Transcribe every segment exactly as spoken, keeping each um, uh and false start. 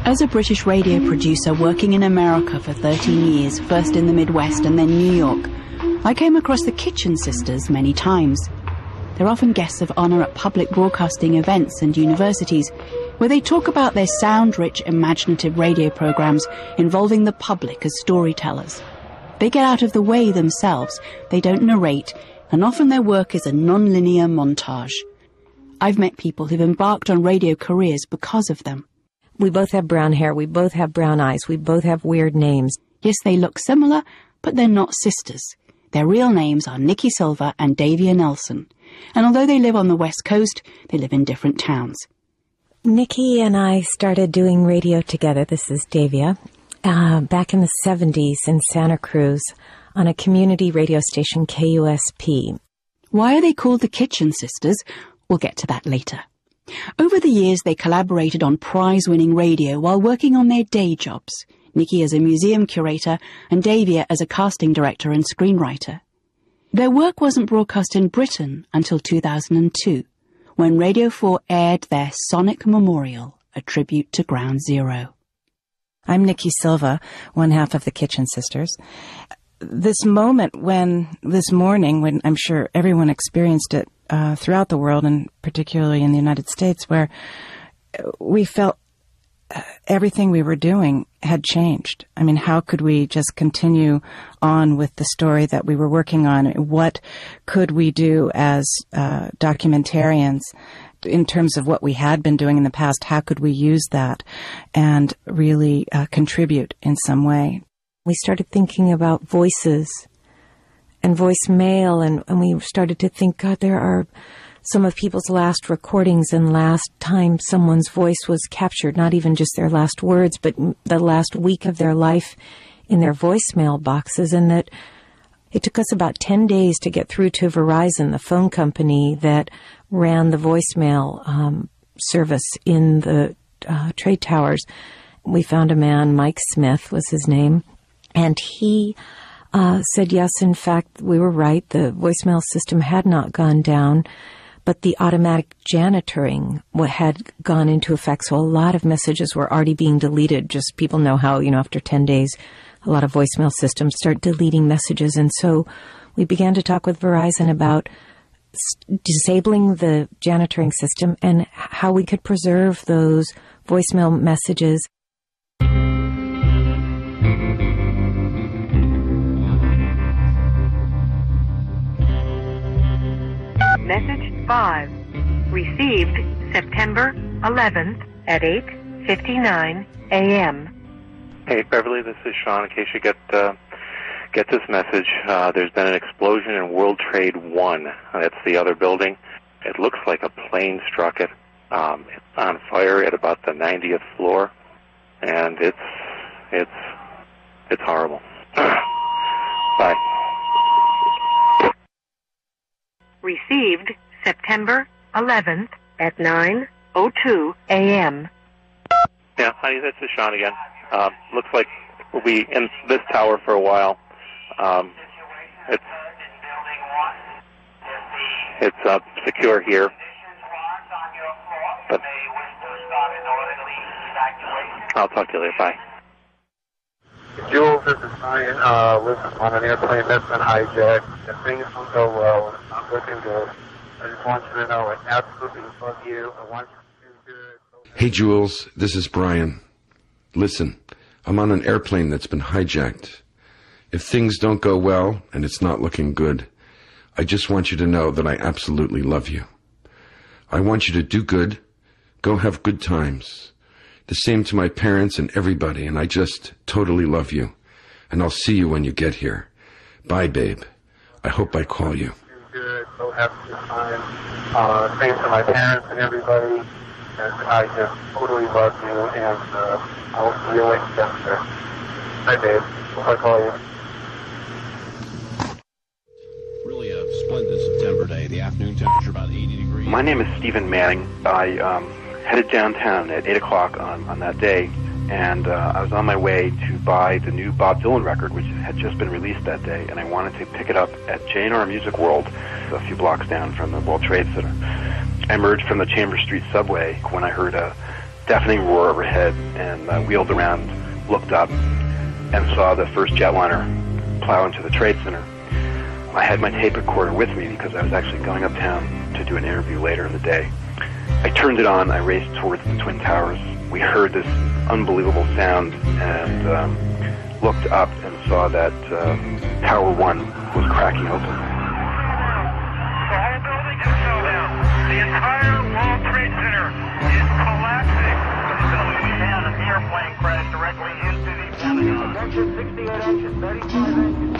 As a British radio producer working in America for thirteen years, first in the Midwest and then New York, I came across the Kitchen Sisters many times. They're often guests of honour at public broadcasting events and universities, where they talk about their sound-rich, imaginative radio programmes involving the public as storytellers. They get out of the way themselves, they don't narrate, and often their work is a non-linear montage. I've met people who've embarked on radio careers because of them. We both have brown hair, we both have brown eyes, we both have weird names. Yes, they look similar, but they're not sisters. Their real names are Nikki Silver and Davia Nelson, and although they live on the West Coast, they live in different towns. Nikki and I started doing radio together, this is Davia, uh, back in the seventies in Santa Cruz on a community radio station, K U S P. Why are they called the Kitchen Sisters? We'll get to that later. Over the years, they collaborated on prize-winning radio while working on their day jobs, Nikki as a museum curator and Davia as a casting director and screenwriter. Their work wasn't broadcast in Britain until two thousand two, when Radio four aired their Sonic Memorial, a tribute to Ground Zero. I'm Nikki Silva, one half of the Kitchen Sisters. This moment when, this morning, when I'm sure everyone experienced it uh, throughout the world, and particularly in the United States, where we felt uh, everything we were doing had changed. I mean, how could we just continue on with the story that we were working on? What could we do as uh, documentarians in terms of what we had been doing in the past? How could we use that and really uh, contribute in some way? We started thinking about voices and voicemail, and, and we started to think, God, there are some of people's last recordings and last time someone's voice was captured, not even just their last words, but the last week of their life in their voicemail boxes, and that it took us about ten days to get through to Verizon, the phone company that ran the voicemail um, service in the uh, trade towers. We found a man, Mike Smith was his name, and he uh, said, yes, in fact, we were right. The voicemail system had not gone down, but the automatic janitoring had gone into effect. So a lot of messages were already being deleted. Just people know how, you know, after ten days, a lot of voicemail systems start deleting messages. And so we began to talk with Verizon about s- disabling the janitoring system and how we could preserve those voicemail messages. Message five, received September eleventh at eight fifty-nine a.m. Hey, Beverly, this is Sean. In case you get uh, get this message, uh, there's been an explosion in World Trade One. That's the other building. It looks like a plane struck it. Um, it's on fire at about the ninetieth floor, and it's it's it's horrible. Bye. Received September eleventh at nine oh two a.m. Yeah, honey, this is Sean again. Uh, looks like we'll be in this tower for a while. Um, it's it's uh, secure here, but I'll talk to you later. Bye. Jules, this is Brian. Uh, listen, on an airplane that's been hijacked. If things don't go well, it's not looking good. I just want you to know I absolutely love you. I want you to do good. Hey, Jules, this is Brian. Listen, I'm on an airplane that's been hijacked. If things don't go well, and it's not looking good, I just want you to know that I absolutely love you. I want you to do good, go have good times. The same to my parents and everybody, and I just totally love you. And I'll see you when you get here. Bye, babe. I hope I call you. Good, so have a good time. Uh, thanks to my parents and everybody. And I just totally love you, and uh, I'll see you later. Bye, babe. Hope I call you. Really a splendid September day. The afternoon temperature about eighty degrees. My name is Stephen Manning. I um, headed downtown at eight o'clock on, on that day, and uh, I was on my way to buy the new Bob Dylan record, which had just been released that day, and I wanted to pick it up at J and R Music World, a few blocks down from the World Trade Center. I emerged from the Chambers Street subway when I heard a, deafening roar overhead, and I wheeled around, looked up, and saw the first jetliner plow into the Trade Center. I had my tape recorder with me because I was actually going uptown to do an interview later in the day. I turned it on, I raced towards the Twin Towers. We heard this unbelievable sound and um, looked up and saw that uh, Tower One was cracking open. The whole building just fell down. The entire World Trade Center is collapsing. We had an airplane crash directly into the Pentagon. Attention, sixty-eight inches, thirty-five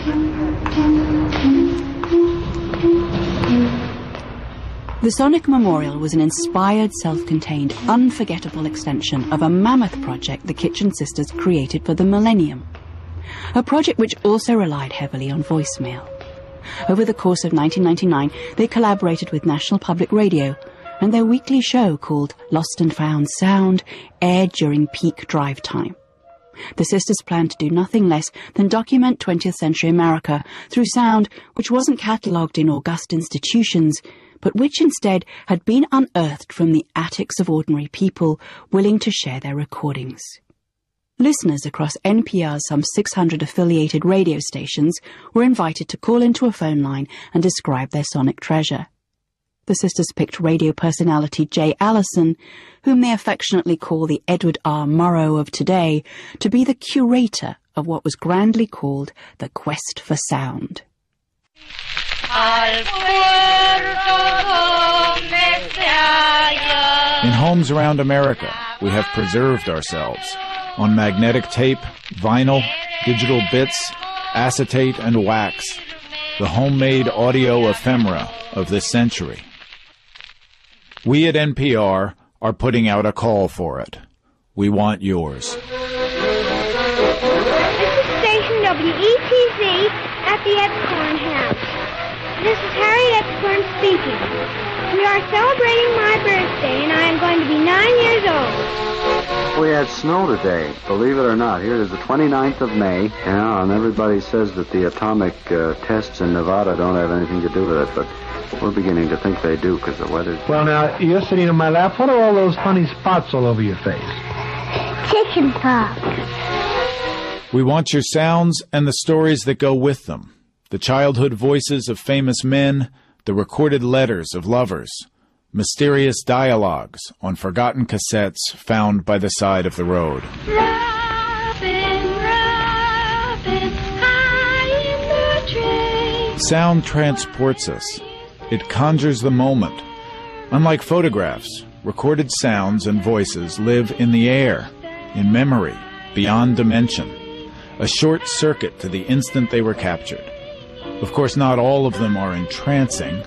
inches. The Sonic Memorial was an inspired, self-contained, unforgettable extension of a mammoth project the Kitchen Sisters created for the millennium. A project which also relied heavily on voicemail. Over the course of nineteen ninety-nine, they collaborated with National Public Radio, and their weekly show called Lost and Found Sound aired during peak drive time. The sisters planned to do nothing less than document twentieth century America through sound which wasn't catalogued in august institutions, but which instead had been unearthed from the attics of ordinary people willing to share their recordings. Listeners across N P R's some six hundred affiliated radio stations were invited to call into a phone line and describe their sonic treasure. The sisters picked radio personality Jay Allison, whom they affectionately call the Edward R. Murrow of today, to be the curator of what was grandly called the Quest for Sound. In homes around America, we have preserved ourselves on magnetic tape, vinyl, digital bits, acetate, and wax, the homemade audio ephemera of this century. We at N P R are putting out a call for it. We want yours. This is station W E T Z at the Epcorn House. This is Harry Epcorn speaking. We are celebrating my birthday, and I am going to be nine years old. We had snow today, believe it or not. Here it is the twenty-ninth of May. Yeah, and everybody says that the atomic uh, tests in Nevada don't have anything to do with it, but we're beginning to think they do because the weather's... Well, now, you're sitting in my lap. What are all those funny spots all over your face? Chicken pox. We want your sounds and the stories that go with them. The childhood voices of famous men, the recorded letters of lovers, mysterious dialogues on forgotten cassettes found by the side of the road. Robin, Robin, high in the train. Sound transports us. It conjures the moment. Unlike photographs, recorded sounds and voices live in the air, in memory, beyond dimension. A short circuit to the instant they were captured. Of course, not all of them are entrancing.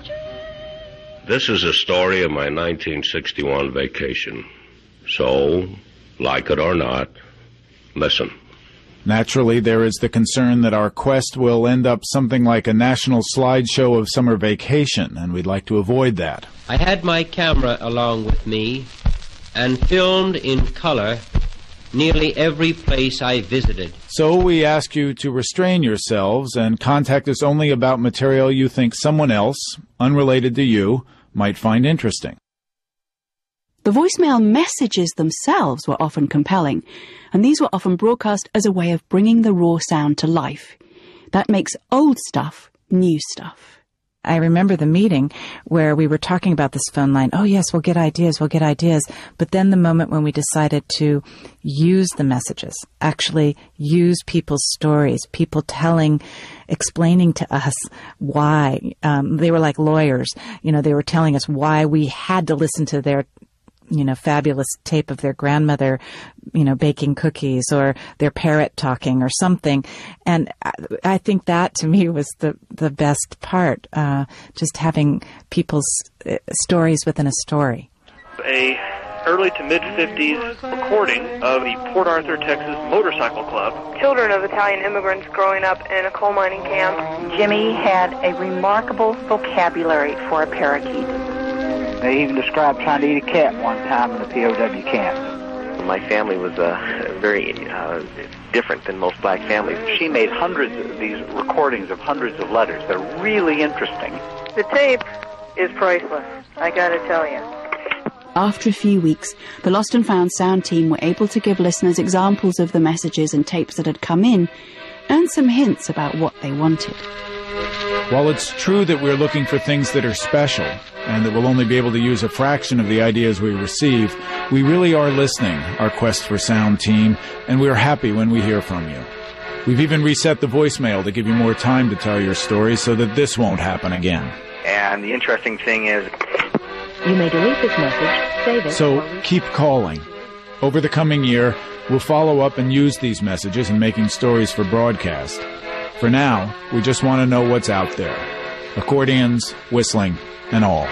This is a story of my nineteen sixty-one vacation. So, like it or not, listen. Naturally, there is the concern that our quest will end up something like a national slideshow of summer vacation, and we'd like to avoid that. I had my camera along with me and filmed in color nearly every place I visited. So we ask you to restrain yourselves and contact us only about material you think someone else, unrelated to you, might find interesting. The voicemail messages themselves were often compelling, and these were often broadcast as a way of bringing the raw sound to life. That makes old stuff new stuff. I remember the meeting where we were talking about this phone line. Oh, yes, we'll get ideas, we'll get ideas. But then the moment when we decided to use the messages, actually use people's stories, people telling, explaining to us why, um, they were like lawyers. You know, they were telling us why we had to listen to their you know, fabulous tape of their grandmother, you know, baking cookies or their parrot talking or something. And I, I think that to me was the, the best part, uh, just having people's uh, stories within a story. A early to mid-fifties recording of the Port Arthur, Texas Motorcycle Club. Children of Italian immigrants growing up in a coal mining camp. Jimmy had a remarkable vocabulary for a parakeet. They even described trying to eat a cat one time in a P O W camp. My family was uh, very uh, different than most black families. She made hundreds of these recordings of hundreds of letters. They're really interesting. The tape is priceless, I gotta tell you. After a few weeks, the Lost and Found sound team were able to give listeners examples of the messages and tapes that had come in, and some hints about what they wanted. While it's true that we're looking for things that are special, and that we'll only be able to use a fraction of the ideas we receive, we really are listening, our Quest for Sound team, and we're happy when we hear from you. We've even reset the voicemail to give you more time to tell your story so that this won't happen again. And the interesting thing is, you may delete this message, save it. So keep calling. Over the coming year, we'll follow up and use these messages in making stories for broadcast. For now, we just want to know what's out there. Accordions, whistling, and all.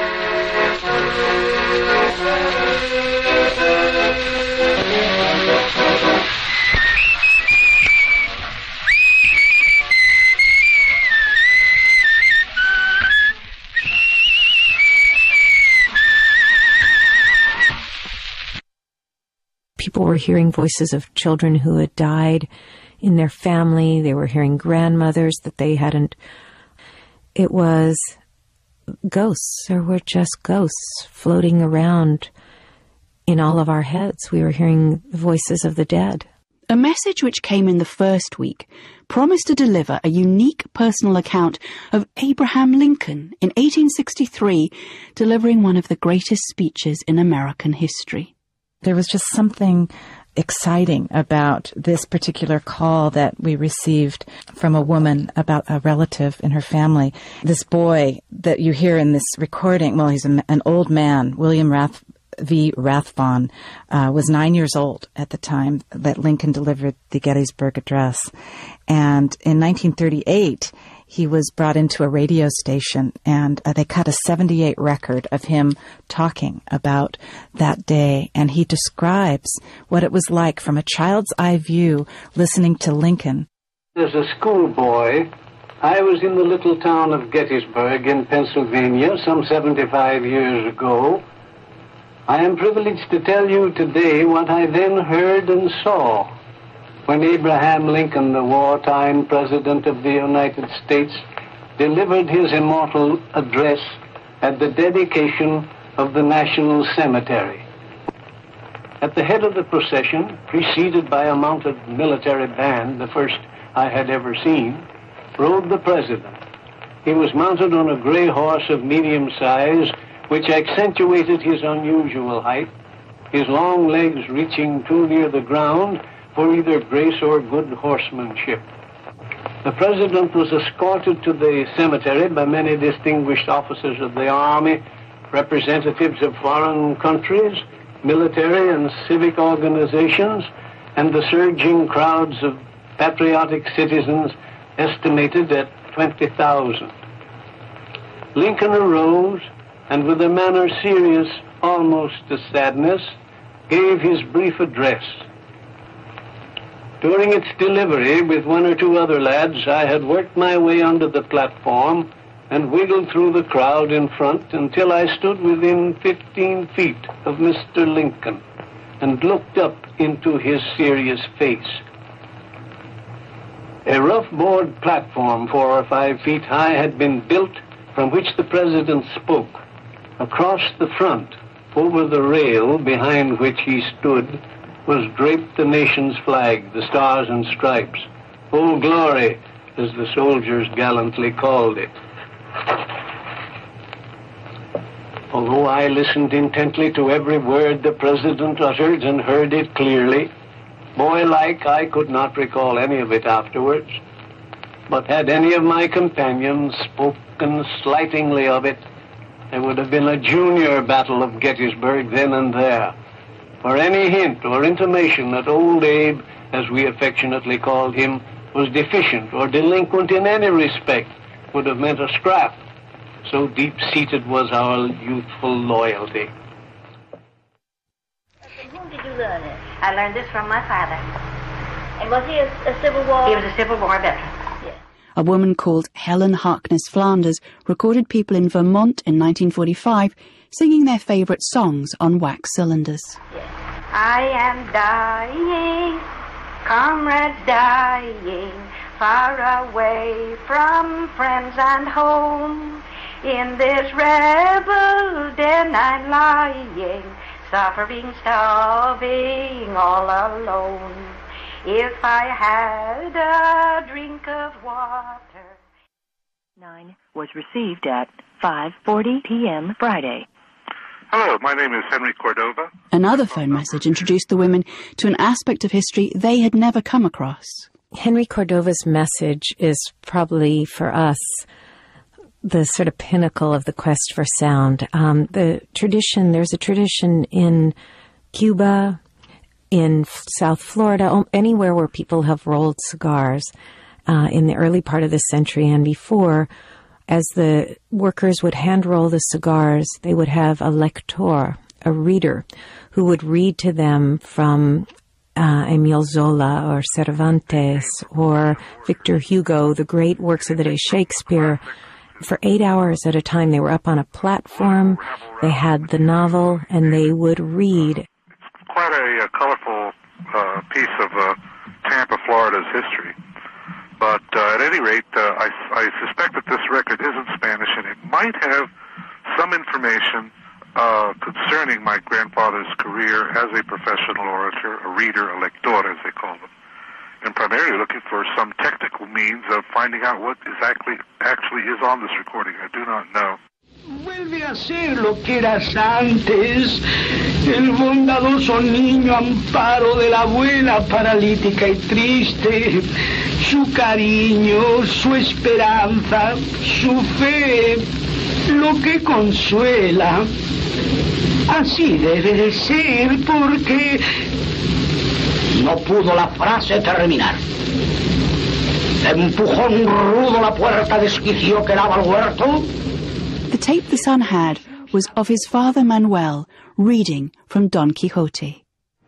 People were hearing voices of children who had died in their family. They were hearing grandmothers that they hadn't. It was ghosts. There were just ghosts floating around in all of our heads. We were hearing the voices of the dead. A message which came in the first week promised to deliver a unique personal account of Abraham Lincoln in eighteen sixty-three, delivering one of the greatest speeches in American history. There was just something exciting about this particular call that we received from a woman about a relative in her family. This boy that you hear in this recording, well, he's a, an old man, William Rath, V. Rathbone, uh, was nine years old at the time that Lincoln delivered the Gettysburg Address. And in nineteen thirty-eight, he was brought into a radio station, and uh, they cut a seventy-eight record of him talking about that day. And he describes what it was like from a child's eye view listening to Lincoln. As a schoolboy, I was in the little town of Gettysburg in Pennsylvania some seventy-five years ago. I am privileged to tell you today what I then heard and saw when Abraham Lincoln, the wartime President of the United States, delivered his immortal address at the dedication of the National Cemetery. At the head of the procession, preceded by a mounted military band, the first I had ever seen, rode the President. He was mounted on a gray horse of medium size, which accentuated his unusual height, his long legs reaching too near the ground for either grace or good horsemanship. The President was escorted to the cemetery by many distinguished officers of the Army, representatives of foreign countries, military and civic organizations, and the surging crowds of patriotic citizens estimated at twenty thousand. Lincoln arose, and with a manner serious almost to sadness, gave his brief address. During its delivery, with one or two other lads, I had worked my way onto the platform and wiggled through the crowd in front until I stood within fifteen feet of Mister Lincoln and looked up into his serious face. A rough board platform four or five feet high had been built from which the President spoke. Across the front, over the rail behind which he stood, was draped the nation's flag, the Stars and Stripes, Old Glory, as the soldiers gallantly called it. Although I listened intently to every word the President uttered and heard it clearly, boy-like, I could not recall any of it afterwards. But had any of my companions spoken slightingly of it, there would have been a junior battle of Gettysburg then and there. For any hint or intimation that old Abe, as we affectionately called him, was deficient or delinquent in any respect would have meant a scrap. So deep-seated was our youthful loyalty. From whom did you learn it? I learned this from my father. And was he a, a Civil War? He was a Civil War veteran. Yes. A woman called Helen Harkness Flanders recorded people in Vermont in nineteen forty-five singing their favorite songs on wax cylinders. Yes. I am dying, comrades dying, far away from friends and home. In this rebel den I'm lying, suffering, starving, all alone. If I had a drink of water. Nine was received at five forty p.m. Friday. Hello, my name is Henry Cordova. Another phone message introduced the women to an aspect of history they had never come across. Henry Cordova's message is probably, for us, the sort of pinnacle of the quest for sound. Um, the tradition, there's a tradition in Cuba, in South Florida, anywhere where people have rolled cigars uh, in the early part of the century and before. As the workers would hand roll the cigars, they would have a lector, a reader, who would read to them from uh, Emile Zola or Cervantes or Victor Hugo, the great works of the day, Shakespeare. For eight hours at a time, they were up on a platform, they had the novel, and they would read. It's quite a, a colorful uh, piece of uh, Tampa, Florida's history. But uh, at any rate, uh, I, I suspect that this record is in Spanish, and it might have some information uh, concerning my grandfather's career as a professional orator, a reader, a lector, as they call them, and primarily looking for some technical means of finding out what exactly actually is on this recording. I do not know. Vuelve a ser lo que eras antes, el bondadoso niño amparo de la abuela paralítica y triste, su cariño, su esperanza, su fe, lo que consuela. Así debe de ser porque... No pudo la frase terminar. Empujó un rudo la puerta desquició que daba al huerto. The tape the son had was of his father Manuel reading from Don Quixote.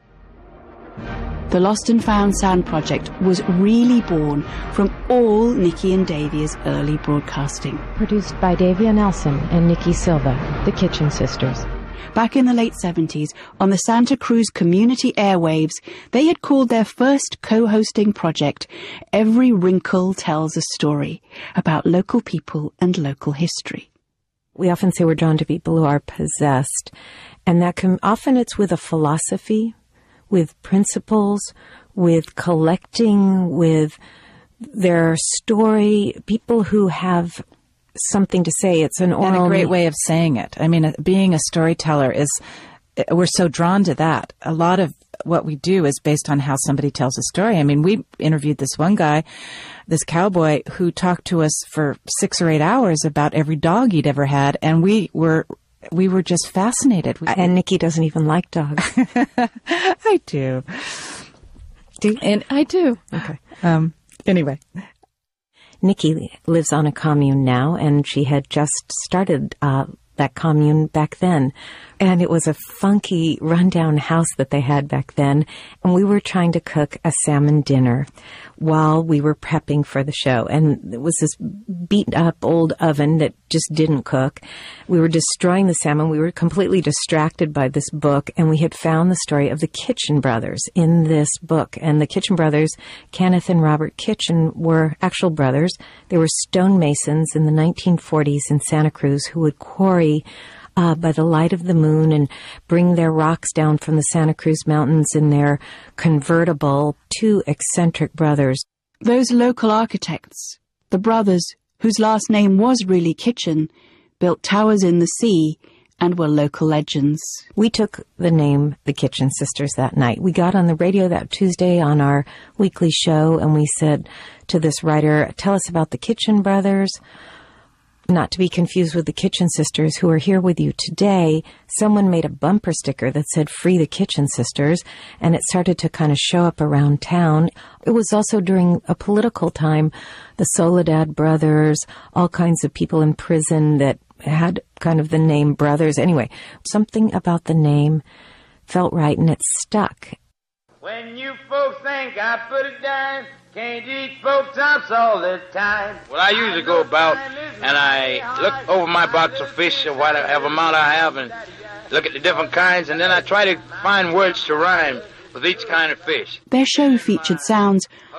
The Lost and Found Sound Project was really born from all Nikki and Davia's early broadcasting. Produced by Davia Nelson and Nikki Silva, the Kitchen Sisters. Back in the late seventies, on the Santa Cruz community airwaves, they had called their first co-hosting project Every Wrinkle Tells a Story, about local people and local history. We often say we're drawn to people who are possessed, and that can, often it's with a philosophy, with principles, with collecting, with their story, people who have something to say. It's an oral... And a great way of saying it. I mean, being a storyteller is, we're so drawn to that. A lot of what we do is based on how somebody tells a story. I mean, we interviewed this one guy, this cowboy, who talked to us for six or eight hours about every dog he'd ever had, and we were we were just fascinated. And Nikki doesn't even like dogs. I do. Do you? And I do. Okay. Um. Anyway. Nikki lives on a commune now, and she had just started uh, that commune back then. And it was a funky, rundown house that they had back then. And we were trying to cook a salmon dinner while we were prepping for the show. And it was this beat-up old oven that just didn't cook. We were destroying the salmon. We were completely distracted by this book. And we had found the story of the Kitchen brothers in this book. And the Kitchen brothers, Kenneth and Robert Kitchen, were actual brothers. They were stonemasons in the nineteen forties in Santa Cruz who would quarry Uh, by the light of the moon and bring their rocks down from the Santa Cruz Mountains in their convertible. Two eccentric brothers. Those local architects, the brothers whose last name was really Kitchen, built towers in the sea and were local legends. We took the name The Kitchen Sisters that night. We got on the radio that Tuesday on our weekly show, and we said to this writer, tell us about the Kitchen brothers. Not to be confused with the Kitchen Sisters who are here with you today. Someone made a bumper sticker that said Free the Kitchen Sisters, and it started to kind of show up around town. It was also during a political time, the Soledad brothers, all kinds of people in prison that had kind of the name brothers. Anyway, something about the name felt right, and it stuck. When you folks think I put it down, can't eat folks up all the time. Well, I usually go about and I look over my box of fish or whatever amount I have and look at the different kinds, and then I try to find words to rhyme with each kind of fish. Their show featured sounds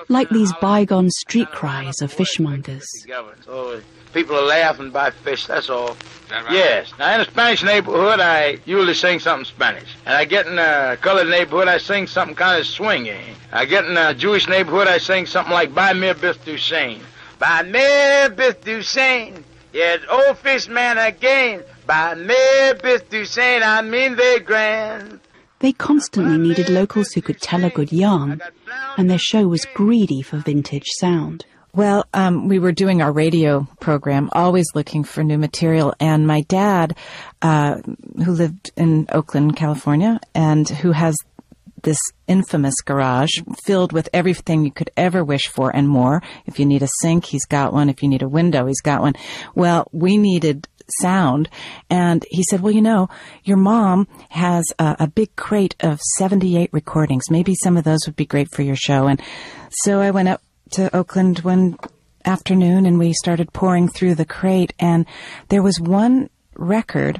like these bygone street cries of fishmongers. So people are laughing by fish, that's all. That right? Yes. Now, in a Spanish neighborhood, I usually sing something Spanish. And I get in a colored neighborhood, I sing something kind of swingy. I get in a Jewish neighborhood, I sing something like By Mir Bith Dusain. By Mir Bith Dusain, yes, old fish man again. By Mir Bith Dusain, I mean they grand. They constantly needed locals who could tell a good yarn, and their show was greedy for vintage sound. Well, um, we were doing our radio program, always looking for new material, and my dad, uh, who lived in Oakland, California, and who has this infamous garage filled with everything you could ever wish for and more. If you need a sink, he's got one. If you need a window, he's got one. Well, we needed sound, and he said, well, you know, your mom has a, a big crate of seventy-eight recordings. Maybe some of those would be great for your show. And so I went up to Oakland one afternoon, and we started pouring through the crate, and there was one record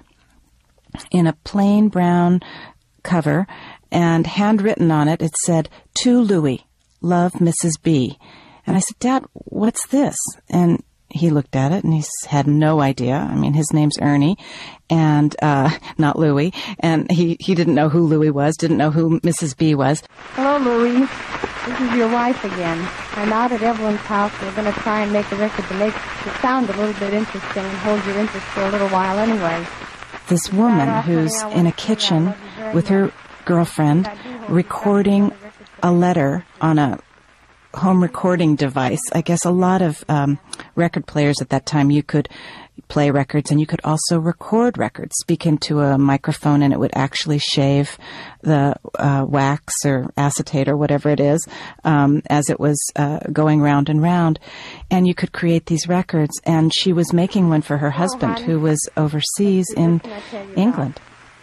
in a plain brown cover, and handwritten on it, it said, "To Louie, love Missus B." And I said, Dad, what's this? And he looked at it, and he had no idea. I mean, his name's Ernie, and uh not Louie, and he, he didn't know who Louie was, didn't know who Missus B was. Hello, Louie. This is your wife again. I'm out at Evelyn's house. We're going to try and make a record to make it sound a little bit interesting and hold your interest for a little while anyway. This woman who's in a kitchen with her girlfriend recording a letter on a home recording device. I guess a lot of um, record players at that time, you could play records and you could also record records, speak into a microphone, and it would actually shave the uh, wax or acetate or whatever it is um, as it was uh, going round and round. And you could create these records. And she was making one for her husband, who was overseas in England.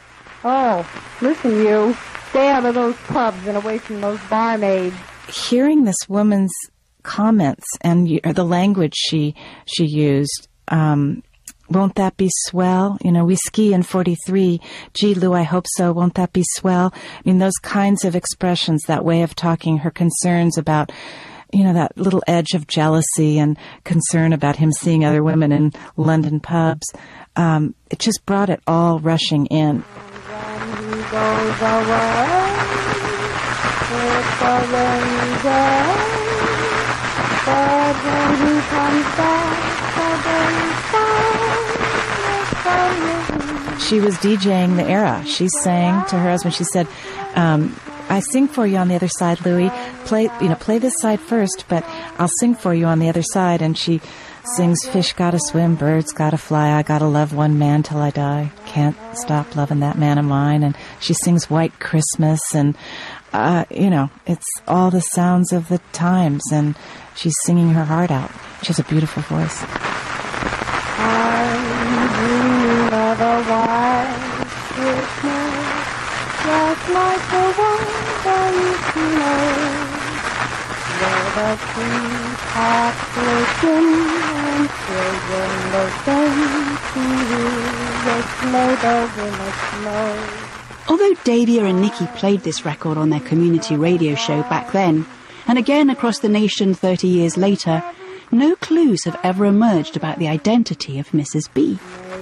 Oh, listen, you. Stay out of those pubs and away from those barmaids. Hearing this woman's comments and you, or the language she she used, um, won't that be swell? You know, we ski in forty-three. Gee, Lou, I hope so. Won't that be swell? I mean, those kinds of expressions, that way of talking, her concerns about, you know, that little edge of jealousy and concern about him seeing other women in London pubs. Um, it just brought it all rushing in. When he goes away, it's a rainy day, but when he comes back, the day is She was DJing the era. She sang to her husband. She said, um, I sing for you on the other side, Louie. Play, you know, play this side first, but I'll sing for you on the other side. And she sings, fish gotta swim, birds gotta fly, I gotta love one man till I die, can't stop loving that man of mine. And she sings White Christmas, and uh, you know, it's all the sounds of the times, and she's singing her heart out. She has a beautiful voice. I'm dreaming of a white Christmas, just like the one I used to know, where the treetops glisten and children listen to the snow dogs in the snow. Although Davia and Nicky played this record on their community radio show back then, and again across the nation thirty years later, no clues have ever emerged about the identity of Missus B.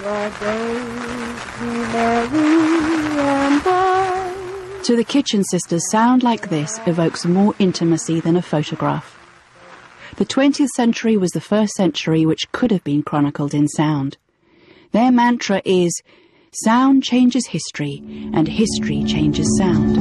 To the Kitchen Sisters, sound like this evokes more intimacy than a photograph. The twentieth century was the first century which could have been chronicled in sound. Their mantra is, sound changes history, and history changes sound.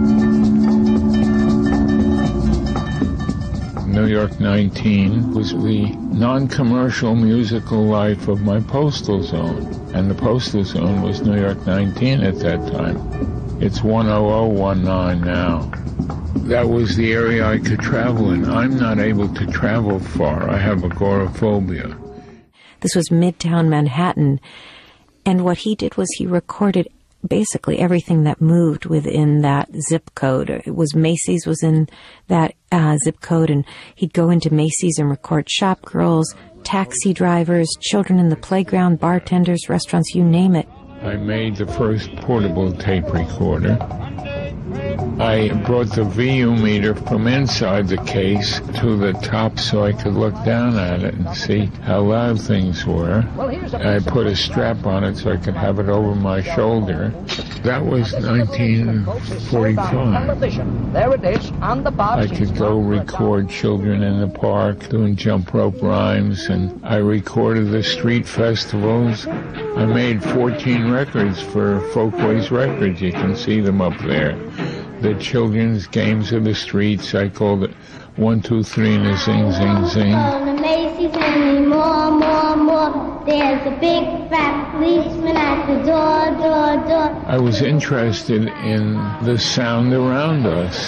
New York nineteen was the non-commercial musical life of my postal zone, and the postal zone was New York nineteen at that time. It's one oh oh one nine now. That was the area I could travel in. I'm not able to travel far. I have agoraphobia. This was Midtown Manhattan, and what he did was he recorded basically everything that moved within that zip code. It was Macy's was in that uh, zip code, and he'd go into Macy's and record shop girls, taxi drivers, children in the playground, bartenders, restaurants, you name it. I made the first portable tape recorder. I brought the V U meter from inside the case to the top so I could look down at it and see how loud things were. I put a strap on it so I could have it over my shoulder. That was nineteen forty-five. There it is on the box. I could go record children in the park doing jump rope rhymes, and I recorded the street festivals. I made fourteen records for Folkways Records. You can see them up there. The children's games of the streets, I called it one, two, three, and a zing, zing, zing. Macy's and more, more, more. There's a big fat policeman at the door, door, door. I was interested in the sound around us.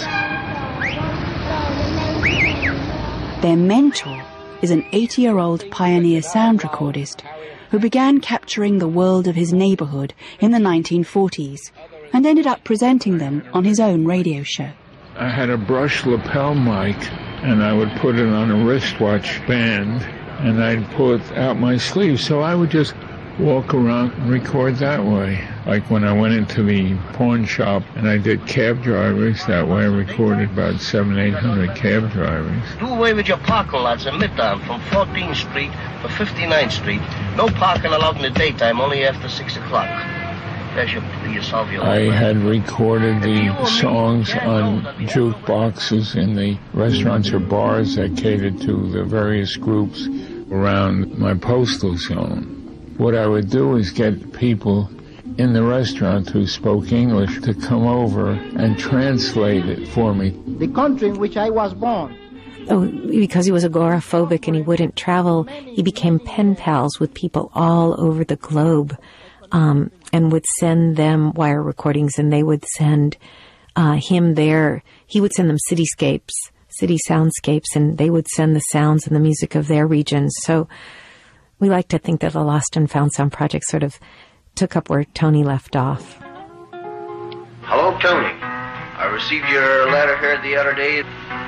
Their mentor is an eighty-year-old pioneer sound recordist who began capturing the world of his neighborhood in the nineteen forties and ended up presenting them on his own radio show. I had a brush lapel mic, and I would put it on a wristwatch band, and I'd pull it out my sleeve, so I would just walk around and record that way. Like when I went into the pawn shop and I did cab drivers, that way I recorded about seven, eight hundred cab drivers. Do away with your parking lots in Midtown from fourteenth Street to fifty-ninth Street. No parking allowed in the daytime, only after six o'clock. There's your, you solve your I had recorded the songs on jukeboxes in the restaurants or bars that catered to the various groups around my postal zone. What I would do is get people in the restaurant who spoke English to come over and translate it for me. The country in which I was born. Oh, because he was agoraphobic and he wouldn't travel, he became pen pals with people all over the globe, um, and would send them wire recordings, and they would send uh, him their, he would send them cityscapes, city soundscapes, and they would send the sounds and the music of their regions. So we like to think that the Lost and Found Sound Project sort of took up where Tony left off. Hello, Tony. I received your letter here the other day.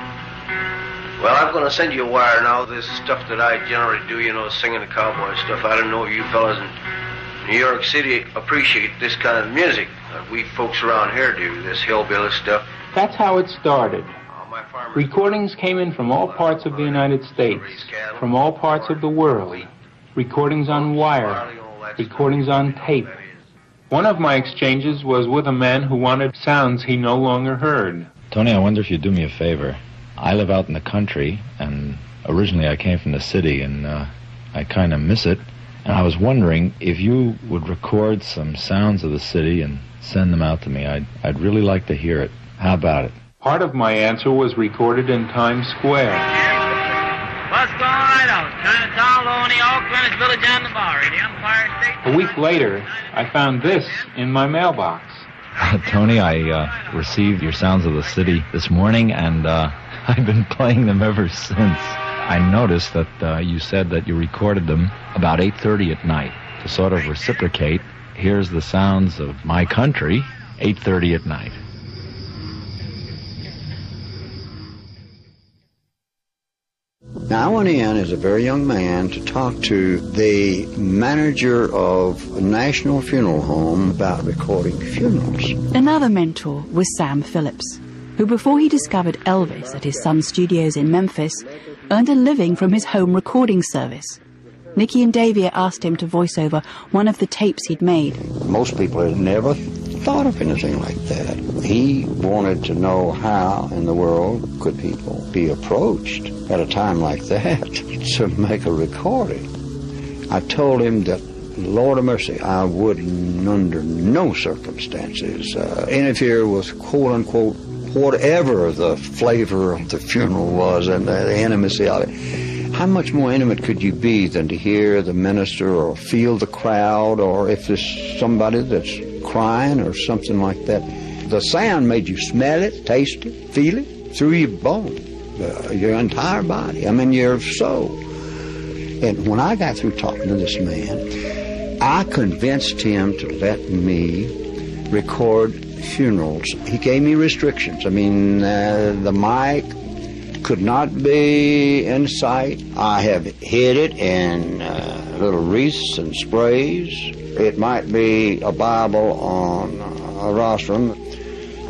Well, I'm going to send you a wire now. This is stuff that I generally do, you know, singing the cowboy stuff. I don't know if you fellas in New York City appreciate this kind of music. Uh, we folks around here do, this hillbilly stuff. That's how it started. Recordings came in from all parts of the United States, from all parts of the world. Recordings on wire, recordings on tape. One of my exchanges was with a man who wanted sounds he no longer heard. Tony, I wonder if you'd do me a favor. I live out in the country, and originally I came from the city, and uh, I kind of miss it. And I was wondering if you would record some sounds of the city and send them out to me. I'd, I'd really like to hear it. How about it? Part of my answer was recorded in Times Square. What's going on? Chinatown, Loney, Oakland, Village on the Bar, the Empire State. A week later, I found this in my mailbox. Tony, I uh, received your Sounds of the City this morning, and uh, I've been playing them ever since. I noticed that uh, you said that you recorded them about eight thirty at night. To sort of reciprocate, here's the sounds of my country, eight thirty at night. Now, I went in as a very young man to talk to the manager of a national funeral home about recording funerals. Another mentor was Sam Phillips, who before he discovered Elvis at his son's studios in Memphis, earned a living from his home recording service. Nicky and Davia asked him to voice over one of the tapes he'd made. Most people had never thought of anything like that. He wanted to know how in the world could people be approached at a time like that to make a recording. I told him that, Lord of mercy, I would under no circumstances uh, interfere with quote-unquote whatever the flavor of the funeral was and the, the intimacy of it. How much more intimate could you be than to hear the minister or feel the crowd, or if there's somebody that's crying or something like that? The sound made you smell it, taste it, feel it through your bone, uh, your entire body, I mean your soul. And when I got through talking to this man, I convinced him to let me record funerals. He gave me restrictions. I mean, uh, the mic could not be in sight. I have hid it in uh, little wreaths and sprays. It might be a Bible on a rostrum.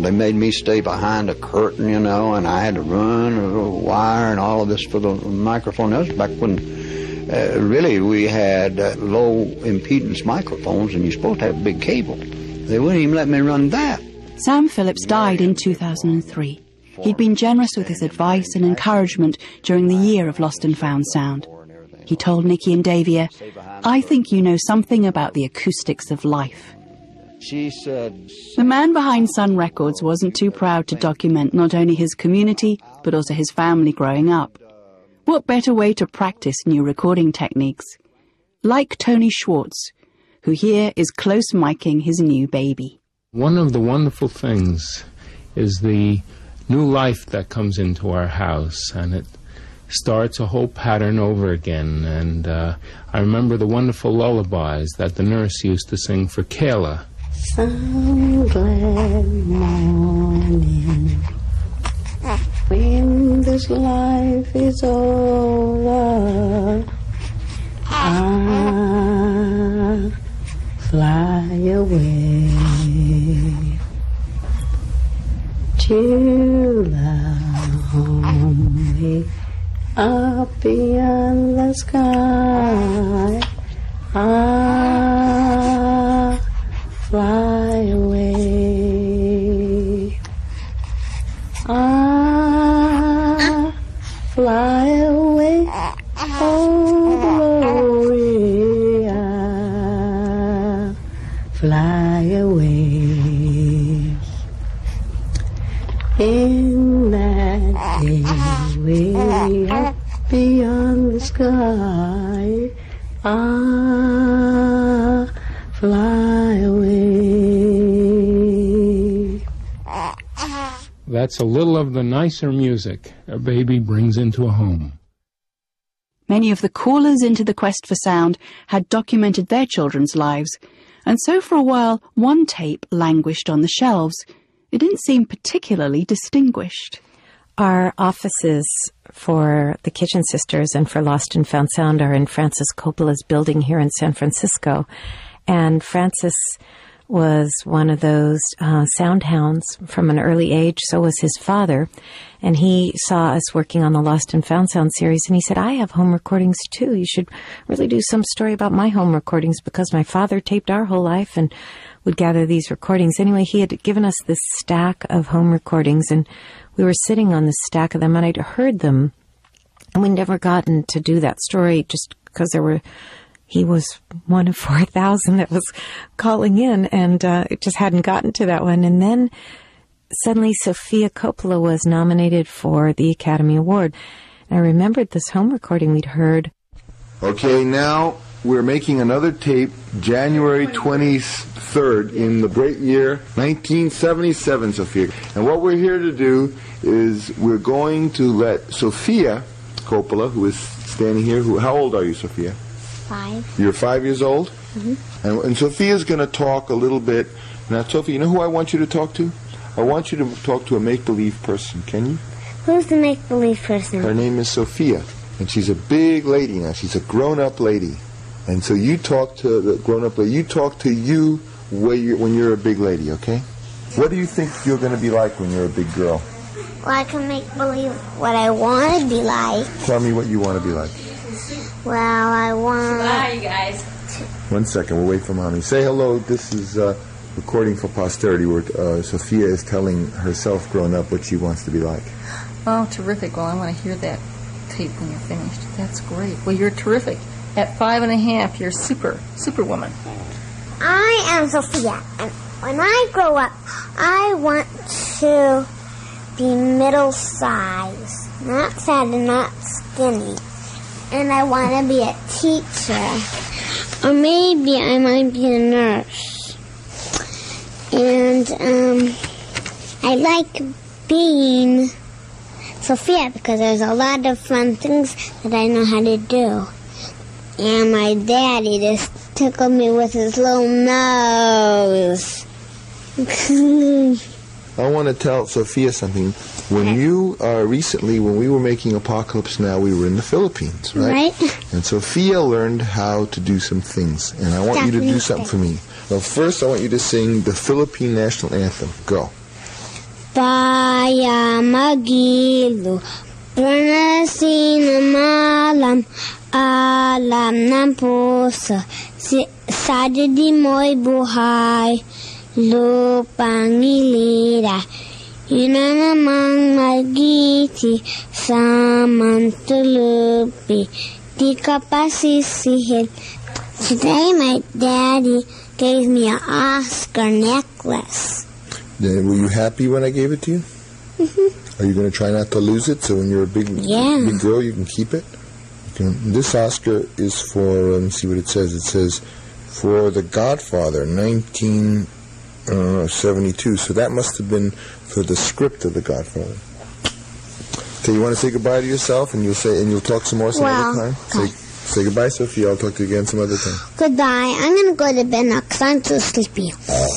They made me stay behind a curtain, you know, and I had to run a little wire and all of this for the microphone. That was back when uh, really we had uh, low impedance microphones, and you're supposed to have a big cable. They wouldn't even let me run that. Sam Phillips died in two thousand three. He'd been generous with his advice and encouragement during the year of Lost and Found Sound. He told Nicky and Davia, "I think you know something about the acoustics of life." She said... The man behind Sun Records wasn't too proud to document not only his community, but also his family growing up. What better way to practice new recording techniques? Like Tony Schwartz, who here is close micing his new baby. One of the wonderful things is the new life that comes into our house, and it starts a whole pattern over again. And uh, I remember the wonderful lullabies that the nurse used to sing for Kayla. Some glad morning, when this life is over, I'll fly away to the home way up beyond the sky. I'll fly away. I'll fly away. Oh, glory, I'll fly away. In that day, way up beyond the sky, I'll fly away. That's a little of the nicer music a baby brings into a home. Many of the callers into the Quest for Sound had documented their children's lives, and so for a while one tape languished on the shelves. It didn't seem particularly distinguished. Our offices for the Kitchen Sisters and for Lost and Found Sound are in Francis Coppola's building here in San Francisco. And Francis was one of those uh, sound hounds from an early age. So was his father. And he saw us working on the Lost and Found Sound series, and he said, "I have home recordings too. You should really do some story about my home recordings, because my father taped our whole life and would gather these recordings." Anyway, he had given us this stack of home recordings, and we were sitting on this stack of them, and I'd heard them, and we'd never gotten to do that story just because there were, he was one of four thousand that was calling in, and uh, it just hadn't gotten to that one. And then suddenly Sofia Coppola was nominated for the Academy Award. And I remembered this home recording we'd heard. Okay, now we're making another tape, January twenty-third, in the great year nineteen seventy-seven, Sofia. And what we're here to do is we're going to let Sofia Coppola, who is standing here, who, how old are you, Sofia? Five. You're five years old? Mm-hmm. And, and Sofia's going to talk a little bit. Now, Sophia, you know who I want you to talk to? I want you to talk to a make-believe person. Can you? Who's the make-believe person? Her name is Sophia, and she's a big lady now. She's a grown-up lady. And so you talk to the grown-up lady. You talk to you when you're, when you're a big lady, okay? What do you think you're going to be like when you're a big girl? Well, I can make believe what I want to be like. Tell me what you want to be like. Well, I want... Bye, you guys. One second, we'll wait for Mommy. Say hello. This is uh, recording for posterity where uh, Sophia is telling herself, grown up, what she wants to be like. Oh, terrific. Well, I want to hear that tape when you're finished. That's great. Well, you're terrific. At five and a half, you're super, superwoman. I am Sophia, and when I grow up, I want to be middle size, not fat and not skinny. And I want to be a teacher. Or maybe I might be a nurse. And um, I like being Sophia because there's a lot of fun things that I know how to do. And my daddy just tickled me with his little nose. I want to tell Sophia something. When you, uh, recently, when we were making Apocalypse Now, we were in the Philippines, right? Right. And Sophia learned how to do some things. And I want you to do something for me. Well, first, I want you to sing the Philippine National Anthem. Go. Paya magilo, pranasina malam, alam ng puso, si, sadya di mo'y buhay, lupang ilira, yun na namang magiti, sa mantulupi, di ka pa sisihil. Today my daddy gave me an Oscar necklace. Then were you happy when I gave it to you? Mm-hmm. Are you going to try not to lose it so when you're a big, yeah. big girl you can keep it? You can, this Oscar is for, let me see what it says. It says, for The Godfather, nineteen seventy-two. So that must have been for the script of The Godfather. Okay, you want to say goodbye to yourself and you'll say, and you'll talk some more some well, other time? Say, say goodbye, Sophia. I'll talk to you again some other time. Goodbye. I'm going to go to bed now because I'm too sleepy.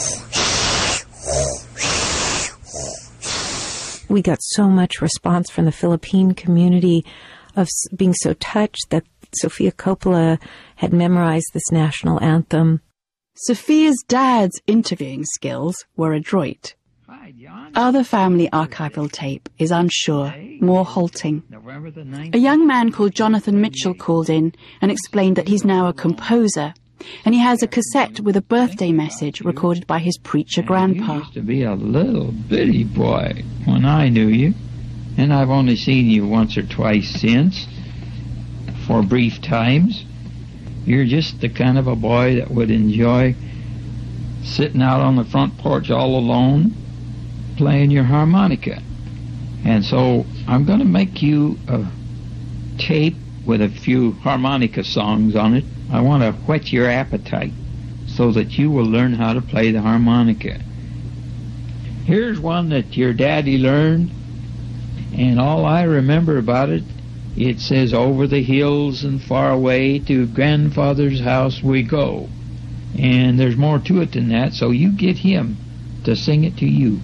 We got so much response from the Philippine community of being so touched that Sofia Coppola had memorized this national anthem. Sophia's dad's interviewing skills were adroit. Other family archival tape is unsure, more halting. A young man called Jonathan Mitchell called in and explained that he's now a composer, and he has a cassette with a birthday message recorded by his preacher grandpa. You used to be a little bitty boy when I knew you, and I've only seen you once or twice since, for brief times. You're just the kind of a boy that would enjoy sitting out on the front porch all alone, playing your harmonica. And so I'm going to make you a tape with a few harmonica songs on it. I want to whet your appetite so that you will learn how to play the harmonica. Here's one that your daddy learned, and all I remember about it, it says, over the hills and far away to grandfather's house we go. And there's more to it than that, so you get him to sing it to you.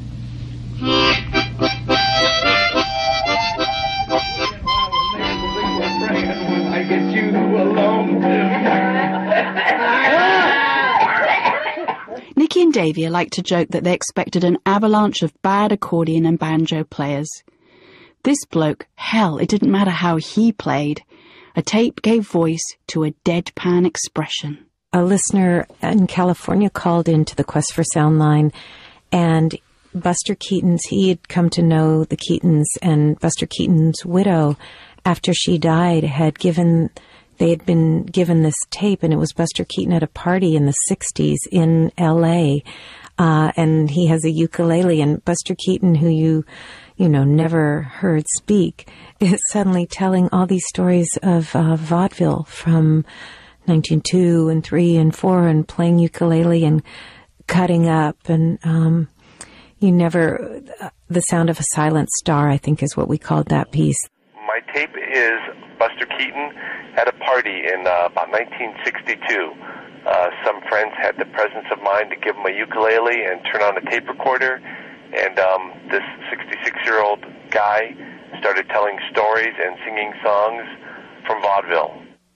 I get you alone. Nicky and Davia like to joke that they expected an avalanche of bad accordion and banjo players. This bloke, hell, it didn't matter how he played. A tape gave voice to a deadpan expression. A listener in California called into the Quest for Sound line, and Buster Keaton's, he had come to know the Keatons, and Buster Keaton's widow, after she died, had given, they had been given this tape, and it was Buster Keaton at a party in the sixties in L A, uh, and he has a ukulele, and Buster Keaton, who you, you know, never heard speak, is suddenly telling all these stories of uh, vaudeville from nineteen oh two and three and four, and playing ukulele and cutting up, and um, you never, uh, the sound of a silent star, I think is what we called that piece. My tape is Buster Keaton at a party in uh, about nineteen sixty-two. Uh, some friends had the presence of mind to give him a ukulele and turn on a tape recorder, and um, this sixty-six-year-old guy started telling stories and singing songs from vaudeville.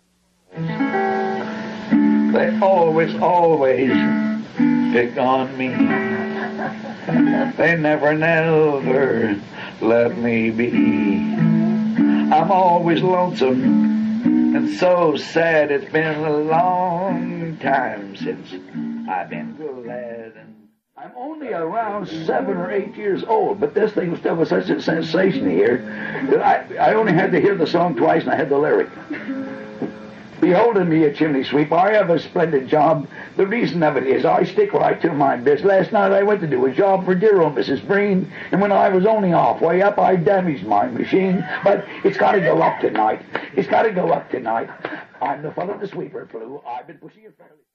They always, always pick on me. They never, never let me be. I'm always lonesome and so sad. It's been a long time since I've been glad. I'm only around seven or eight years old, but this thing was still was such a sensation here that I, I only had to hear the song twice and I had the lyric. Beholding me a chimney sweeper, I have a splendid job. The reason of it is I stick right to my biz. Last night I went to do a job for dear old Missus Breen, and when I was only halfway up, I damaged my machine. But it's got to go up tonight. It's got to go up tonight. I'm the fellow the sweeper flew. I've been pushing it fairly.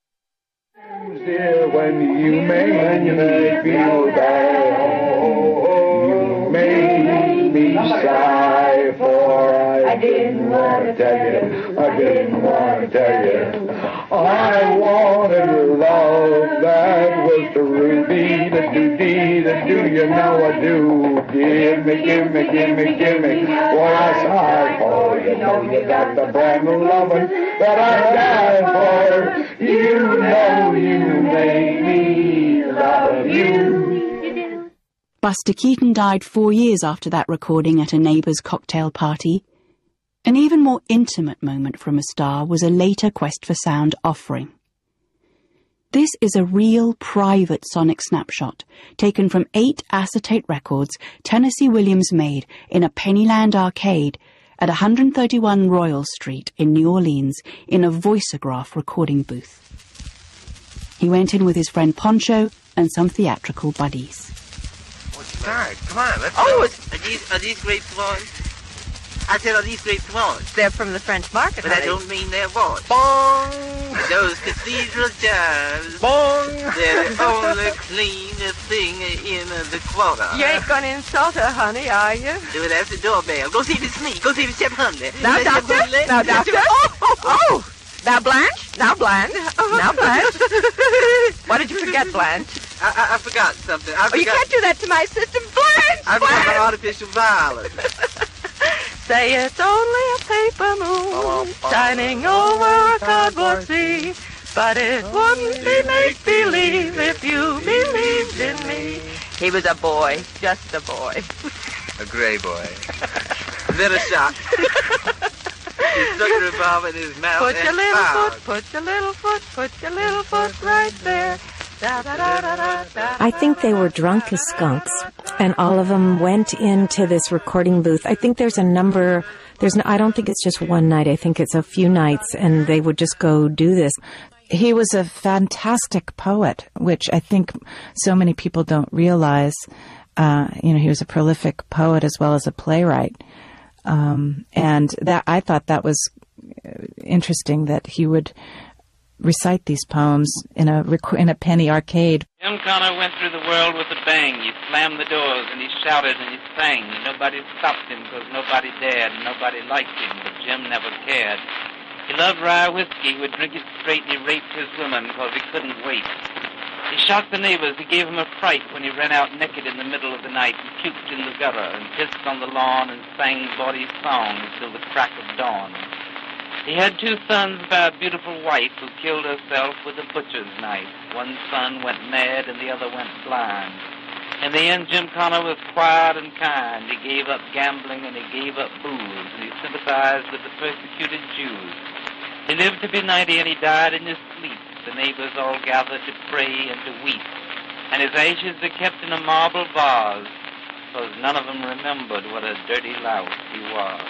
Dear, when you make me feel bad, you make me sigh, for I didn't want to tell you, I didn't want to tell you, I wanted love that was true, dee da do dee da do, you know I do, give me, give me, give me, give me, what I sigh for, you know you got the brand new loving that I die for, you know you made me love you. Buster Keaton died four years after that recording at a neighbour's cocktail party. An even more intimate moment from a star was a later Quest for Sound offering. This is a real private sonic snapshot taken from eight acetate records Tennessee Williams made in a Pennyland arcade at one thirty-one Royal Street in New Orleans in a Voiceograph recording booth. He went in with his friend Poncho and some theatrical buddies. What's that? Come on, let's Oh, go. it's, are, these, are these grapes swans? I said, are these grapes swans? They're from the French market, But I honey. don't mean their voice. Bong! Those cathedral chimes. Bong! They're the only cleanest thing in the quarter. You ain't gonna insult her, honey, are you? Do it after doorbell. Go see if it's me. Go see if it's Chef Hundley. Now, Chef doctor. Hundley. Now, doctor. Oh, oh, oh. Now, Blanche. Now, Blanche. Now, Blanche. What did you forget, Blanche? I, I, I forgot something. I Oh, you forgot- can't do that to my sister, Blanche. I forgot Blanche. my artificial violet. Say it's only a paper moon shining over a cardboard sea, but it wouldn't be make-believe if you believed in me. He was a boy, just a boy. A gray boy. Then a shot. He stuck a revolver in his mouth Put and your little fired. foot, put your little foot, put your little foot right there. Da, da, da, da, da, da. I think they were drunk as skunks, and all of them went into this recording booth. I think there's a number, there's no, I don't think it's just one night. I think it's a few nights, and they would just go do this. He was a fantastic poet, which I think so many people don't realize. Uh, you know, he was a prolific poet as well as a playwright. Um, and that, I thought that was interesting that he would recite these poems in a rec- in a penny arcade. Jim Connor went through the world with a bang. He slammed the doors and he shouted and he sang. And nobody stopped him because nobody dared and nobody liked him, but Jim never cared. He loved rye whiskey. He would drink it straight and he raped his women because he couldn't wait. He shocked the neighbors. He gave them a fright when he ran out naked in the middle of the night and puked in the gutter and pissed on the lawn and sang bawdy songs till the crack of dawn. He had two sons by a beautiful wife who killed herself with a butcher's knife. One son went mad and the other went blind. In the end, Jim Connor was quiet and kind. He gave up gambling and he gave up booze, and he sympathized with the persecuted Jews. He lived to be ninety and he died in his sleep. The neighbors all gathered to pray and to weep, and his ashes are kept in a marble vase, because none of them remembered what a dirty louse he was.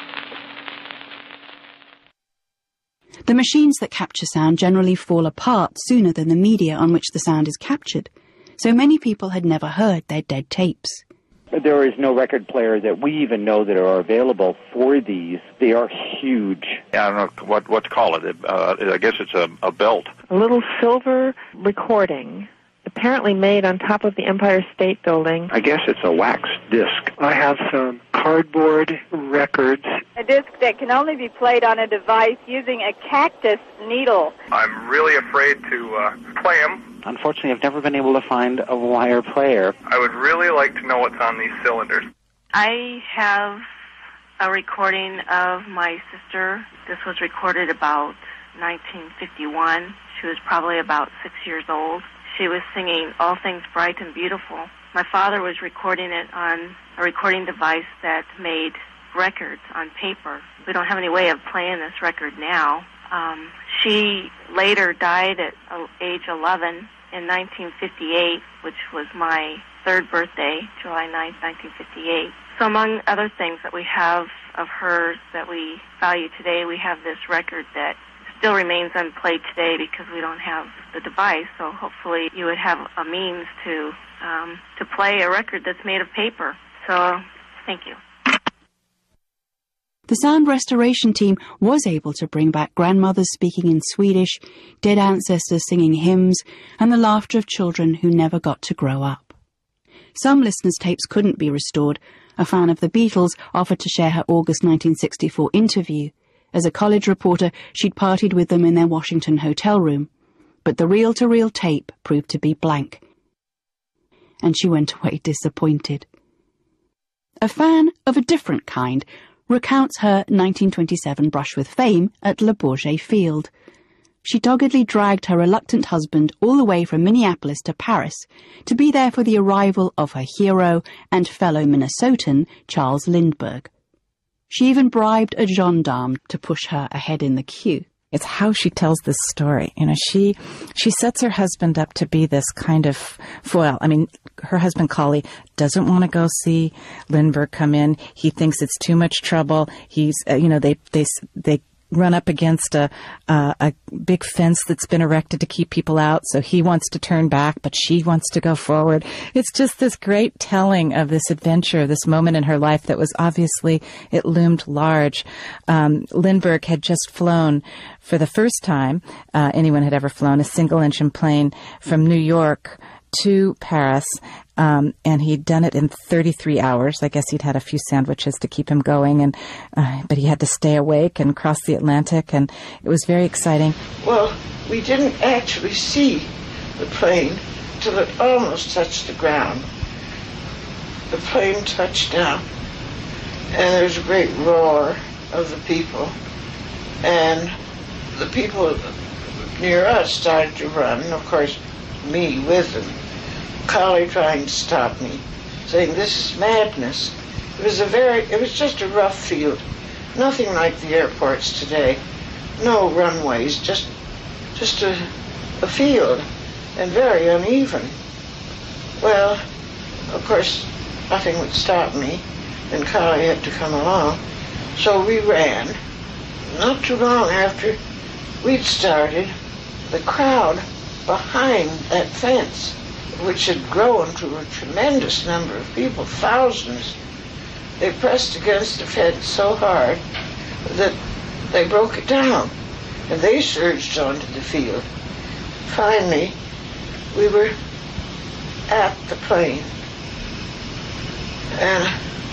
The machines that capture sound generally fall apart sooner than the media on which the sound is captured, so many people had never heard their dead tapes. There is no record player that we even know that are available for these. They are huge. I don't know what what to call it. Uh, I guess it's a, a belt. A little silver recording, apparently made on top of the Empire State Building. I guess it's a wax disc. I have some cardboard records. A disc that can only be played on a device using a cactus needle. I'm really afraid to uh, play them. Unfortunately, I've never been able to find a wire player. I would really like to know what's on these cylinders. I have a recording of my sister. This was recorded about nineteen fifty-one. She was probably about six years old. She was singing All Things Bright and Beautiful. My father was recording it on a recording device that made records on paper. We don't have any way of playing this record now. Um, she later died at uh, age eleven in nineteen fifty-eight, which was my third birthday, July ninth, nineteen fifty-eight. So among other things that we have of hers that we value today, we have this record that still remains unplayed today because we don't have the device. So hopefully you would have a means to um, to play a record that's made of paper. So thank you. The sound restoration team was able to bring back grandmothers speaking in Swedish, dead ancestors singing hymns, and the laughter of children who never got to grow up. Some listeners' tapes couldn't be restored. A fan of the Beatles offered to share her August nineteen sixty-four interview. As a college reporter, she'd partied with them in their Washington hotel room. But the reel-to-reel tape proved to be blank. And she went away disappointed. A fan of a different kind recounts her nineteen twenty-seven brush with fame at Le Bourget Field. she doggedly dragged her reluctant husband all the way from Minneapolis to Paris to be there for the arrival of her hero and fellow Minnesotan, Charles Lindbergh. She even bribed a gendarme to push her ahead in the queue. It's how she tells this story. You know, she she sets her husband up to be this kind of foil. I mean, her husband, Collie, doesn't want to go see Lindbergh come in. He thinks it's too much trouble. He's, uh, you know, they they they run up against a uh, a big fence that's been erected to keep people out. So he wants to turn back, but she wants to go forward. It's just this great telling of this adventure, this moment in her life that was obviously, it loomed large. Um, Lindbergh had just flown for the first time uh, anyone had ever flown a single-engine plane from New York to Paris, um, and he'd done it in thirty-three hours. I guess he'd had a few sandwiches to keep him going, and uh, but he had to stay awake and cross the Atlantic, and it was very exciting. Well, we didn't actually see the plane till it almost touched the ground. The plane touched down, and there was a great roar of the people, and the people near us started to run, and of course, me with them. Collie trying to stop me, saying this is madness. It was a very, it was just a rough field, nothing like the airports today. No runways, just, just a, a field, and very uneven. Well, of course, nothing would stop me, and Collie had to come along. So we ran. Not too long after we'd started, the crowd behind that fence, which had grown to a tremendous number of people, thousands, they pressed against the fence so hard that they broke it down, and they surged onto the field. Finally, we were at the plane, and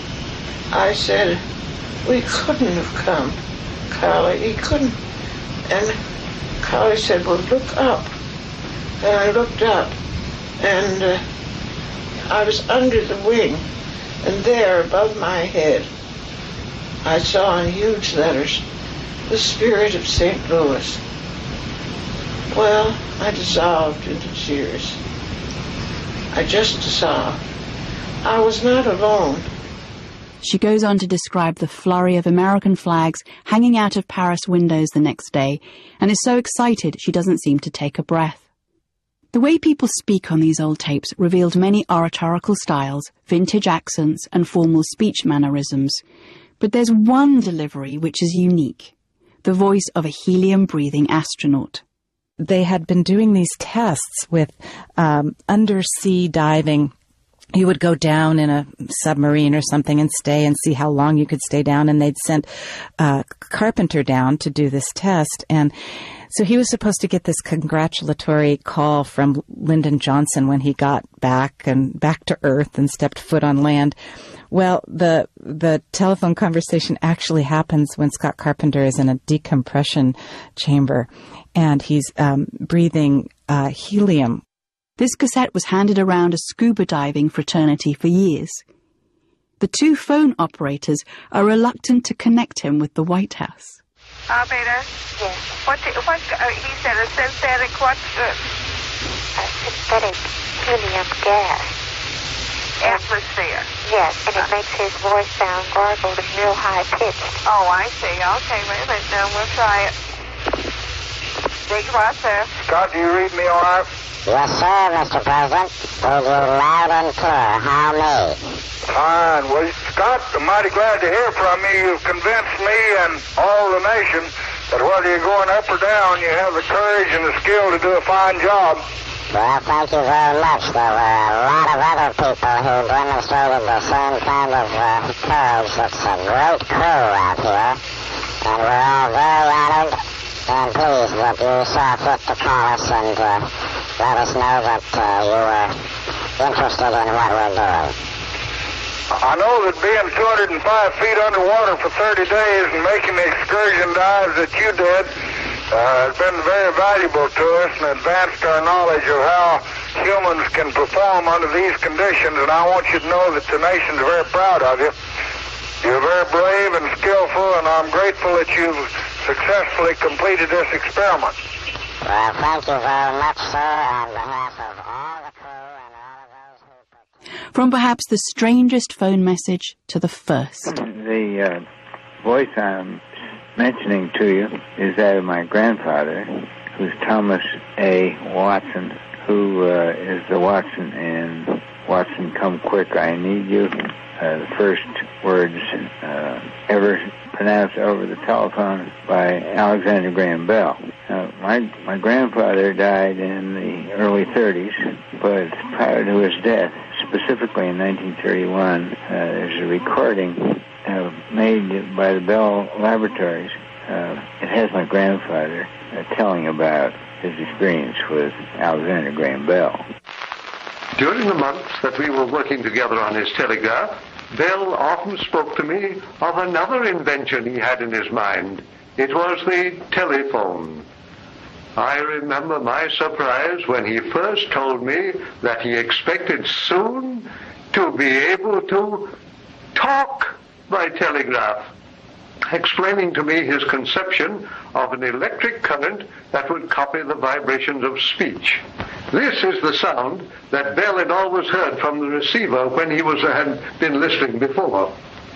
I said, we couldn't have come, Collie, he couldn't. And Collie said, well, look up. And I looked up, and uh, I was under the wing, and there above my head I saw in huge letters, the Spirit of Saint Louis. Well, I dissolved into tears. I just dissolved. I was not alone. She goes on to describe the flurry of American flags hanging out of Paris windows the next day, and is so excited she doesn't seem to take a breath. The way people speak on these old tapes revealed many oratorical styles, vintage accents, and formal speech mannerisms. But there's one delivery which is unique, the voice of a helium-breathing astronaut. They had been doing these tests with um, undersea diving. You would go down in a submarine or something and stay and see how long you could stay down, and they'd sent uh, Carpenter down to do this test, and so he was supposed to get this congratulatory call from Lyndon Johnson when he got back and back to Earth and stepped foot on land. Well, the the telephone conversation actually happens when Scott Carpenter is in a decompression chamber, and he's um, breathing uh, helium. This cassette was handed around a scuba diving fraternity for years. The two phone operators are reluctant to connect him with the White House. Operator? Yes. What, what, uh, he said a synthetic what? Uh, a synthetic helium gas. Atmosphere. Yes, and it uh, makes his voice sound garbled and real high pitched. Oh, I see. Okay, wait a minute now. We'll try it. Big process. Scott, do you read me all right? Yes, sir, Mister President. Read you loud and clear. How me? Fine. Well, Scott, I'm mighty glad to hear from you. You've convinced me and all the nation that whether you're going up or down, you have the courage and the skill to do a fine job. Well, thank you very much. There were a lot of other people who demonstrated the same kind of uh, courage. It's a great crew out here, and we're all very honored and pleased that you saw fit to call us and uh, let us know that uh, you were interested in what we're doing. I know that being two hundred five feet underwater for thirty days and making the excursion dives that you did uh, has been very valuable to us and advanced our knowledge of how humans can perform under these conditions, and I want you to know that the nation's very proud of you. You're very brave and skillful, and I'm grateful that you've successfully completed this experiment. Well, thank you very much, sir, on behalf of all the crew and all of those who... From perhaps the strangest phone message to the first. The uh, voice I'm mentioning to you is that of my grandfather, who's Thomas A. Watson, who uh, is the Watson in Watson, Come Quick, I Need You, uh, the first words uh, ever pronounced over the telephone by Alexander Graham Bell. Uh, my my grandfather died in the early thirties, but prior to his death, specifically in nineteen thirty-one, uh, there's a recording uh, made by the Bell Laboratories. Uh, it has my grandfather uh, telling about his experience with Alexander Graham Bell. During the months that we were working together on his telegraph, Bell often spoke to me of another invention he had in his mind. It was the telephone. I remember my surprise when he first told me that he expected soon to be able to talk by telegraph, explaining to me his conception of an electric current that would copy the vibrations of speech. This is the sound that Bell had always heard from the receiver when he was had been listening before.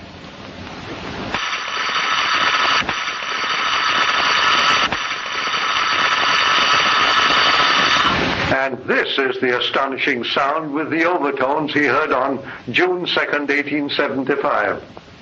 And this is the astonishing sound with the overtones he heard on June second, eighteen seventy-five.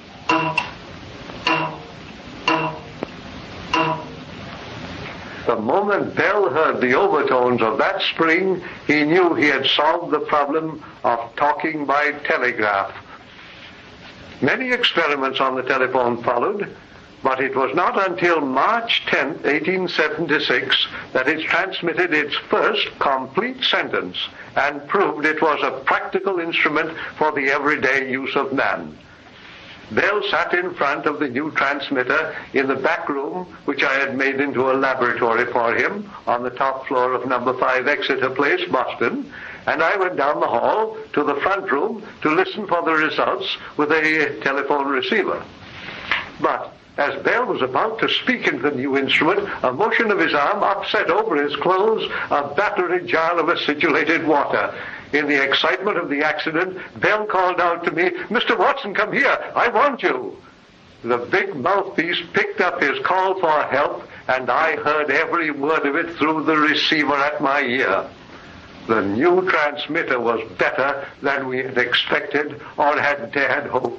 The moment Bell heard the overtones of that spring, he knew he had solved the problem of talking by telegraph. Many experiments on the telephone followed, but it was not until March tenth, eighteen seventy-six, that it transmitted its first complete sentence and proved it was a practical instrument for the everyday use of man. Bell sat in front of the new transmitter in the back room, which I had made into a laboratory for him on the top floor of number five Exeter Place, Boston, and I went down the hall to the front room to listen for the results with a telephone receiver. But as Bell was about to speak into the new instrument, a motion of his arm upset over his clothes a battery jar of acidulated water. In the excitement of the accident, Bell called out to me, "Mister Watson, come here, I want you." The big mouthpiece picked up his call for help, and I heard every word of it through the receiver at my ear. The new transmitter was better than we had expected or had dared hope.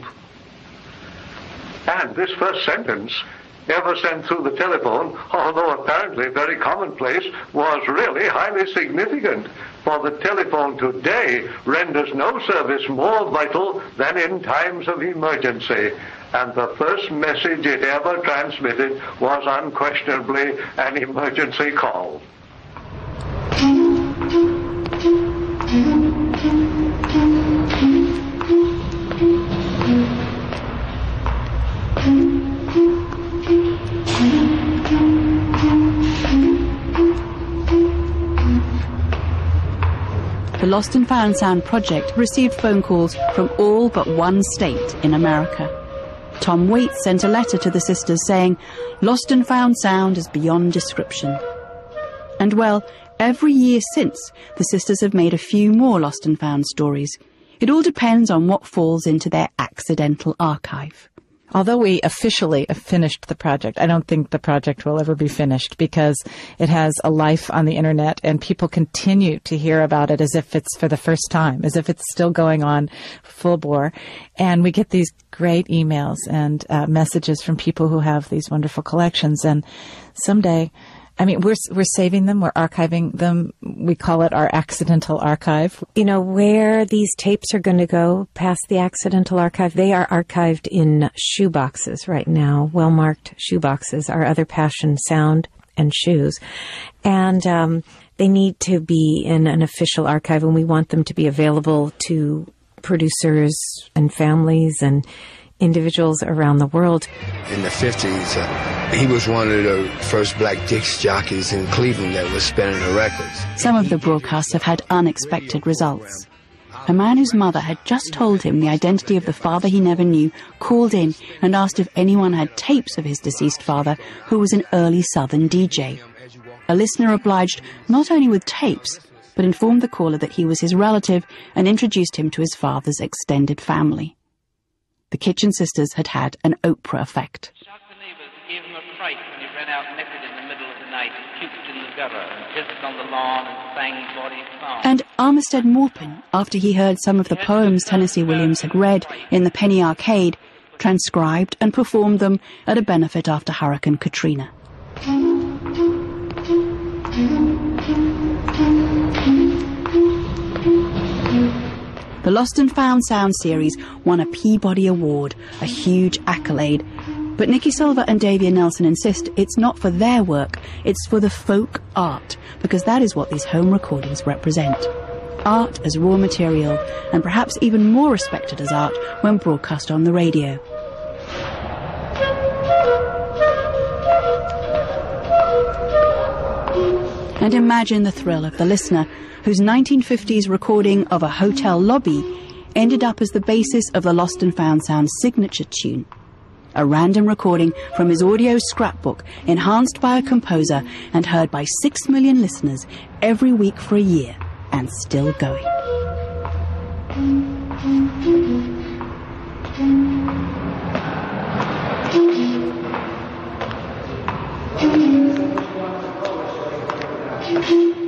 And this first sentence, ever sent through the telephone, although apparently very commonplace, was really highly significant, for the telephone today renders no service more vital than in times of emergency, and the first message it ever transmitted was unquestionably an emergency call. The Lost and Found Sound project received phone calls from all but one state in America. Tom Waits sent a letter to the sisters saying, "Lost and Found Sound is beyond description." And well, every year since, the sisters have made a few more Lost and Found stories. It all depends on what falls into their accidental archive. Although we officially have finished the project, I don't think the project will ever be finished because it has a life on the internet and people continue to hear about it as if it's for the first time, as if it's still going on full bore. And we get these great emails and uh, messages from people who have these wonderful collections. And someday, I mean, we're we're saving them, we're archiving them. We call it our accidental archive. You know, where these tapes are going to go past the accidental archive, they are archived in shoeboxes right now, well-marked shoeboxes, our other passion, sound and shoes. And um, they need to be in an official archive, and we want them to be available to producers and families and individuals around the world. In the fifties, uh, he was one of the first black disc jockeys in Cleveland that was spinning the records. Some of the broadcasts have had unexpected results. A man whose mother had just told him the identity of the father he never knew called in and asked if anyone had tapes of his deceased father, who was an early Southern D J. a listener obliged not only with tapes, but informed the caller that he was his relative and introduced him to his father's extended family. The Kitchen Sisters had had an Oprah effect. Shocked the neighbors and gave him a fright when he ran out naked in the middle of the night and puked in the gutter and pissed on the lawn and sang bawdy songs. And Armistead Maupin, after he heard some of the poems Tennessee Williams had read in the Penny Arcade, transcribed and performed them at a benefit after Hurricane Katrina. The Lost and Found Sound series won a Peabody Award, a huge accolade. But Nikki Silva and Davia Nelson insist it's not for their work, it's for the folk art, because that is what these home recordings represent. Art as raw material, and perhaps even more respected as art when broadcast on the radio. And imagine the thrill of the listener whose nineteen fifties recording of a hotel lobby ended up as the basis of the Lost and Found Sound signature tune. A random recording from his audio scrapbook, enhanced by a composer and heard by six million listeners every week for a year, and still going. Thank you.